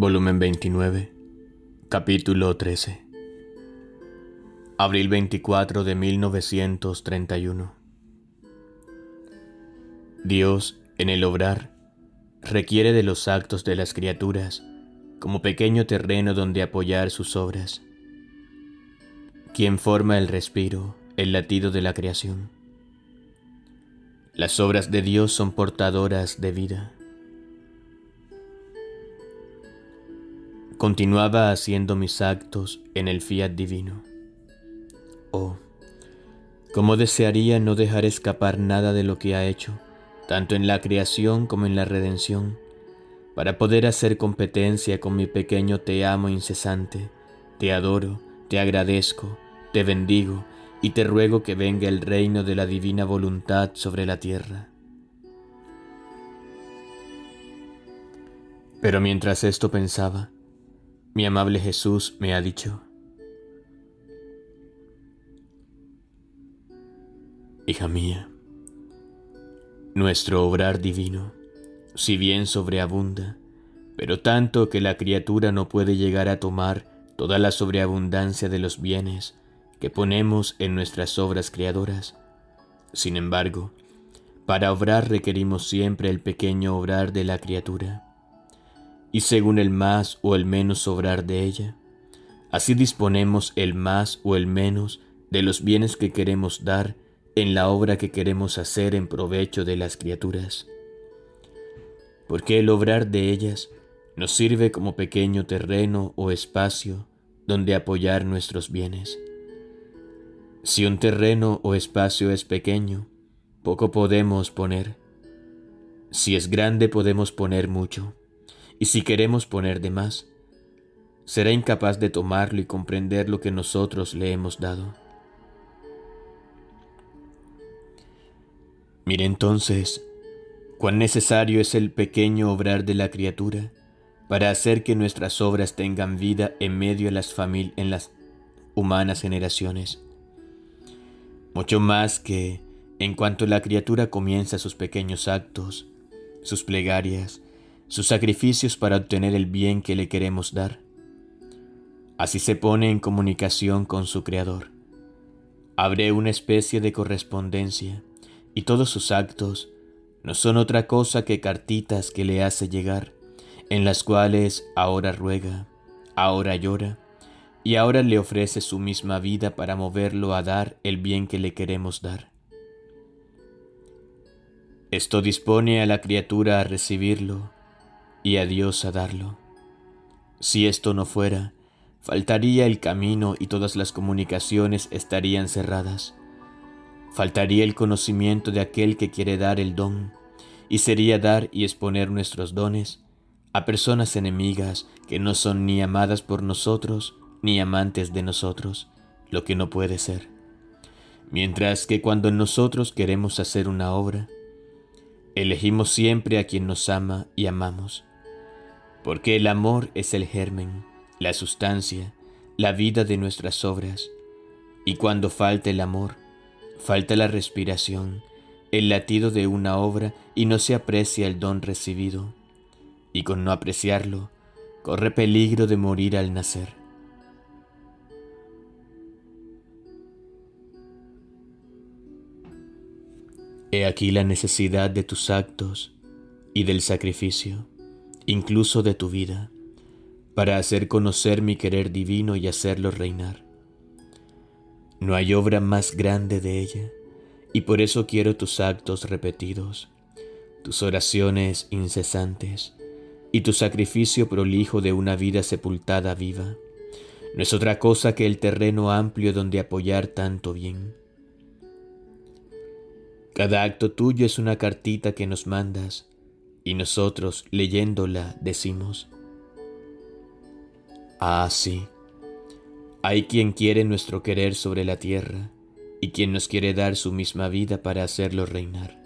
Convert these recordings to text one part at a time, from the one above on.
Volumen 29, capítulo 13. Abril 24 de 1931. Dios, en el obrar, requiere de los actos de las criaturas como pequeño terreno donde apoyar sus obras. ¿Quién forma el respiro, el latido de la creación? Las obras de Dios son portadoras de vida. Continuaba haciendo mis actos en el fiat divino. Oh, cómo desearía no dejar escapar nada de lo que ha hecho, tanto en la creación como en la redención, para poder hacer competencia con mi pequeño te amo incesante, te adoro, te agradezco, te bendigo y te ruego que venga el reino de la divina voluntad sobre la tierra. Pero mientras esto pensaba, mi amable Jesús me ha dicho: hija mía, nuestro obrar divino, si bien sobreabunda, pero tanto que la criatura no puede llegar a tomar toda la sobreabundancia de los bienes que ponemos en nuestras obras creadoras. Sin embargo, para obrar requerimos siempre el pequeño obrar de la criatura, y según el más o el menos obrar de ella, así disponemos el más o el menos de los bienes que queremos dar en la obra que queremos hacer en provecho de las criaturas. Porque el obrar de ellas nos sirve como pequeño terreno o espacio donde apoyar nuestros bienes. Si un terreno o espacio es pequeño, poco podemos poner. Si es grande, podemos poner mucho. Y si queremos poner de más, será incapaz de tomarlo y comprender lo que nosotros le hemos dado. Mire entonces cuán necesario es el pequeño obrar de la criatura para hacer que nuestras obras tengan vida en medio de en las humanas generaciones. Mucho más que en cuanto la criatura comienza sus pequeños actos, sus plegarias, sus sacrificios para obtener el bien que le queremos dar. Así se pone en comunicación con su Creador. Abre una especie de correspondencia y todos sus actos no son otra cosa que cartitas que le hace llegar, en las cuales ahora ruega, ahora llora, y ahora le ofrece su misma vida para moverlo a dar el bien que le queremos dar. Esto dispone a la criatura a recibirlo y a Dios a darlo. Si esto no fuera, faltaría el camino y todas las comunicaciones estarían cerradas. Faltaría el conocimiento de aquel que quiere dar el don, y sería dar y exponer nuestros dones a personas enemigas que no son ni amadas por nosotros ni amantes de nosotros, lo que no puede ser. Mientras que cuando nosotros queremos hacer una obra, elegimos siempre a quien nos ama y amamos, porque el amor es el germen, la sustancia, la vida de nuestras obras, y cuando falta el amor, falta la respiración, el latido de una obra y no se aprecia el don recibido, y con no apreciarlo, corre peligro de morir al nacer. He aquí la necesidad de tus actos y del sacrificio, incluso de tu vida, para hacer conocer mi querer divino y hacerlo reinar. No hay obra más grande de ella, y por eso quiero tus actos repetidos, tus oraciones incesantes y tu sacrificio prolijo de una vida sepultada viva. No es otra cosa que el terreno amplio donde apoyar tanto bien. Cada acto tuyo es una cartita que nos mandas, y nosotros, leyéndola, decimos: ah, sí, hay quien quiere nuestro querer sobre la tierra, y quien nos quiere dar su misma vida para hacerlo reinar.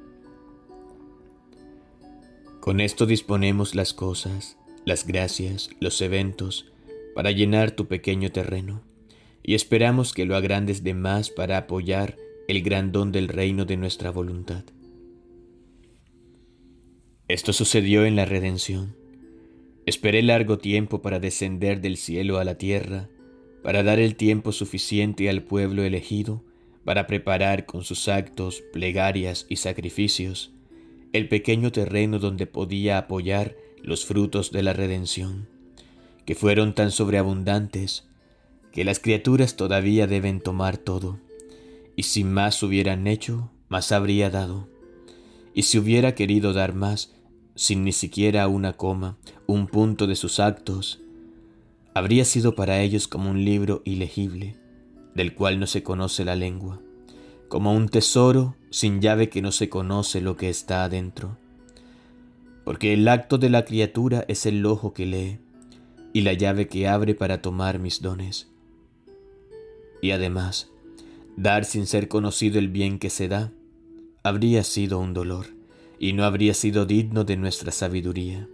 Con esto disponemos las cosas, las gracias, los eventos, para llenar tu pequeño terreno, y esperamos que lo agrandes de más para apoyar el gran don del reino de nuestra voluntad. Esto sucedió en la redención. Esperé largo tiempo para descender del cielo a la tierra, para dar el tiempo suficiente al pueblo elegido, para preparar con sus actos, plegarias y sacrificios el pequeño terreno donde podía apoyar los frutos de la redención, que fueron tan sobreabundantes que las criaturas todavía deben tomar todo, y si más hubieran hecho, más habría dado, y si hubiera querido dar más, sin ni siquiera una coma, un punto de sus actos, habría sido para ellos como un libro ilegible, del cual no se conoce la lengua, como un tesoro sin llave que no se conoce lo que está adentro. Porque el acto de la criatura es el ojo que lee, y la llave que abre para tomar mis dones. Y además, dar sin ser conocido el bien que se da, habría sido un dolor, y no habría sido digno de nuestra sabiduría.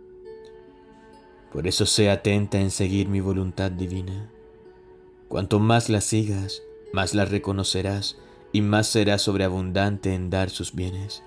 Por eso sé atenta en seguir mi voluntad divina. Cuanto más la sigas, más la reconocerás, y más serás sobreabundante en dar sus bienes.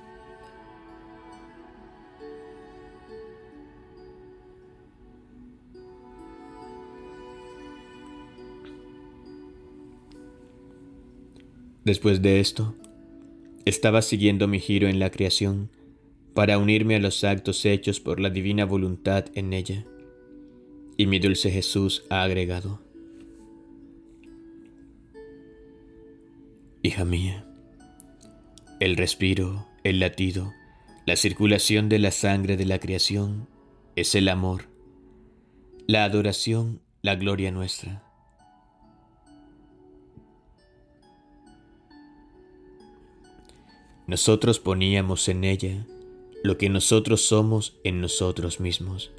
Después de esto, estaba siguiendo mi giro en la creación para unirme a los actos hechos por la divina voluntad en ella, y mi dulce Jesús ha agregado: hija mía, el respiro, el latido, la circulación de la sangre de la creación es el amor, la adoración, la gloria nuestra. Nosotros poníamos en ella lo que nosotros somos en nosotros mismos.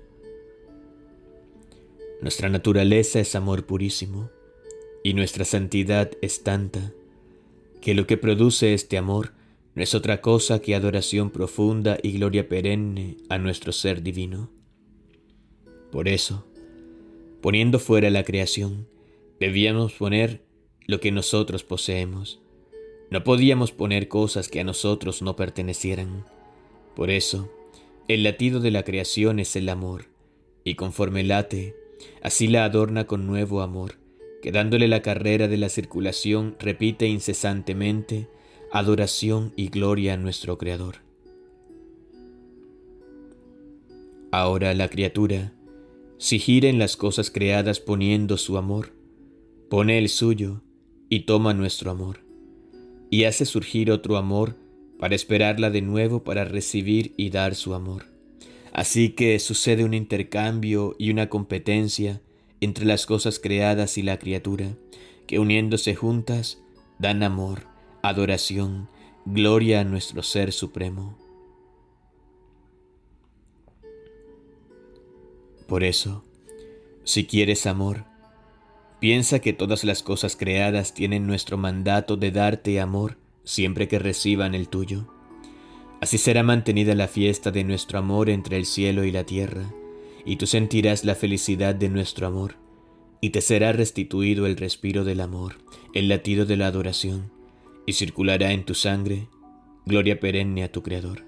Nuestra naturaleza es amor purísimo, y nuestra santidad es tanta que lo que produce este amor no es otra cosa que adoración profunda y gloria perenne a nuestro ser divino. Por eso, poniendo fuera la creación, debíamos poner lo que nosotros poseemos. No podíamos poner cosas que a nosotros no pertenecieran. Por eso, el latido de la creación es el amor, y conforme late, así la adorna con nuevo amor, que dándole la carrera de la circulación repite incesantemente adoración y gloria a nuestro Creador. Ahora la criatura, si gira en las cosas creadas poniendo su amor, pone el suyo y toma nuestro amor, y hace surgir otro amor para esperarla de nuevo para recibir y dar su amor. Así que sucede un intercambio y una competencia entre las cosas creadas y la criatura, que uniéndose juntas dan amor, adoración, gloria a nuestro Ser Supremo. Por eso, si quieres amor, piensa que todas las cosas creadas tienen nuestro mandato de darte amor siempre que reciban el tuyo. Así será mantenida la fiesta de nuestro amor entre el cielo y la tierra, y tú sentirás la felicidad de nuestro amor, y te será restituido el respiro del amor, el latido de la adoración, y circulará en tu sangre gloria perenne a tu Creador.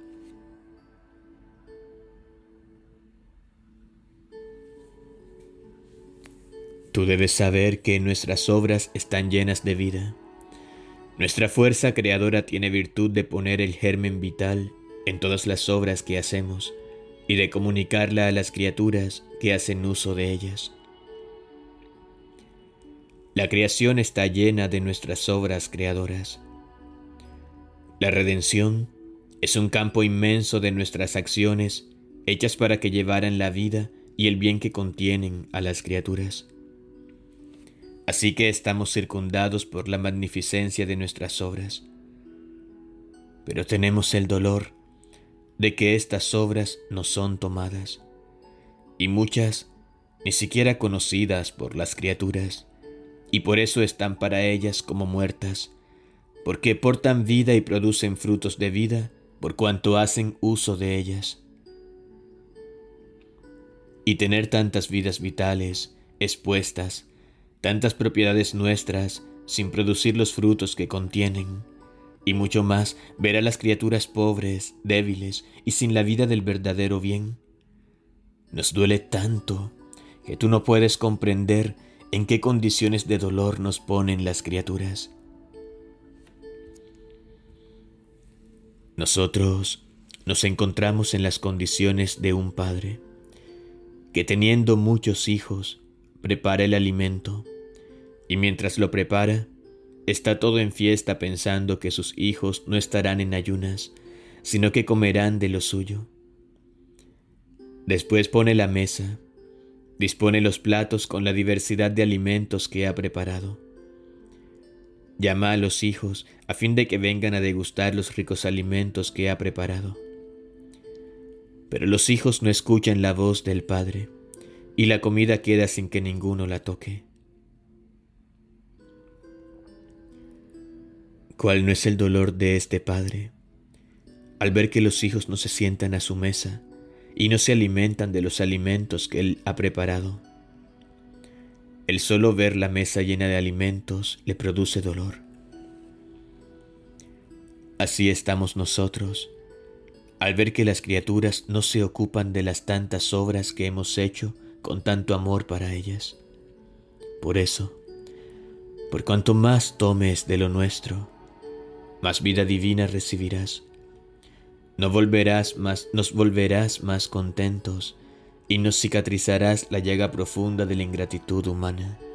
Tú debes saber que nuestras obras están llenas de vida. Nuestra fuerza creadora tiene virtud de poner el germen vital en todas las obras que hacemos y de comunicarla a las criaturas que hacen uso de ellas. La creación está llena de nuestras obras creadoras. La redención es un campo inmenso de nuestras acciones hechas para que llevaran la vida y el bien que contienen a las criaturas. Así que estamos circundados por la magnificencia de nuestras obras. Pero tenemos el dolor de que estas obras no son tomadas, y muchas ni siquiera conocidas por las criaturas, y por eso están para ellas como muertas, porque portan vida y producen frutos de vida por cuanto hacen uso de ellas. Y tener tantas vidas vitales expuestas, tantas propiedades nuestras sin producir los frutos que contienen, y mucho más ver a las criaturas pobres, débiles y sin la vida del verdadero bien, Nos duele tanto que tú no puedes comprender en qué condiciones de dolor nos ponen las criaturas. Nosotros nos encontramos en las condiciones de un padre que, teniendo muchos hijos, prepara el alimento y mientras lo prepara, está todo en fiesta pensando que sus hijos no estarán en ayunas, sino que comerán de lo suyo. Después pone la mesa, dispone los platos con la diversidad de alimentos que ha preparado. Llama a los hijos a fin de que vengan a degustar los ricos alimentos que ha preparado. Pero los hijos no escuchan la voz del Padre, y la comida queda sin que ninguno la toque. ¿Cuál no es el dolor de este padre al ver que los hijos no se sientan a su mesa y no se alimentan de los alimentos que él ha preparado? El solo ver la mesa llena de alimentos le produce dolor. Así estamos nosotros, al ver que las criaturas no se ocupan de las tantas obras que hemos hecho con tanto amor para ellas. Por eso, por cuanto más tomes de lo nuestro, más vida divina recibirás. Nos volverás más contentos y nos cicatrizarás la llaga profunda de la ingratitud humana.